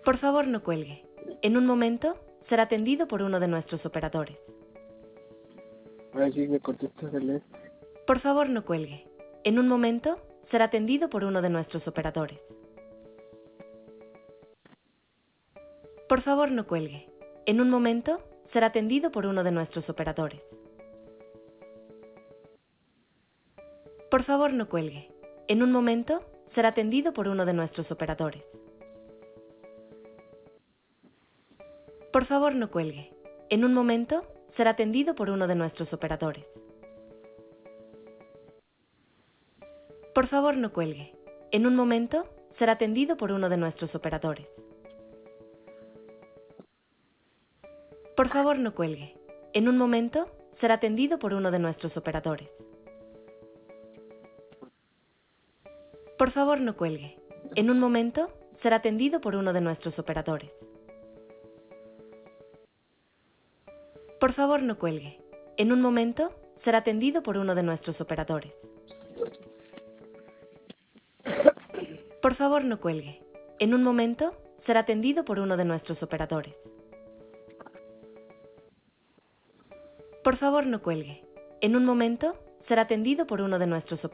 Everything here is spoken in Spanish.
Por favor, no cuelgue. En un momento será atendido por uno de nuestros operadores. A ver si me contestas el Por favor, no cuelgue. En un momento será atendido por uno de nuestros operadores. Por favor, no cuelgue. En un momento será atendido por uno de nuestros operadores. Por favor, no cuelgue. En un momento será atendido por uno de nuestros operadores. Por favor, no cuelgue. En un momento será atendido por uno de nuestros operadores. Por favor, no cuelgue. En un momento será atendido por uno de nuestros operadores. Por favor, no cuelgue. En un momento será atendido por uno de nuestros operadores. Por favor, no cuelgue. En un momento será atendido por uno de nuestros operadores. Por favor, no cuelgue. En un momento será atendido por uno de nuestros operadores. Por favor, no cuelgue. En un momento será atendido por uno de nuestros operadores. Por favor, no cuelgue. En un momento será atendido por uno de nuestros operadores.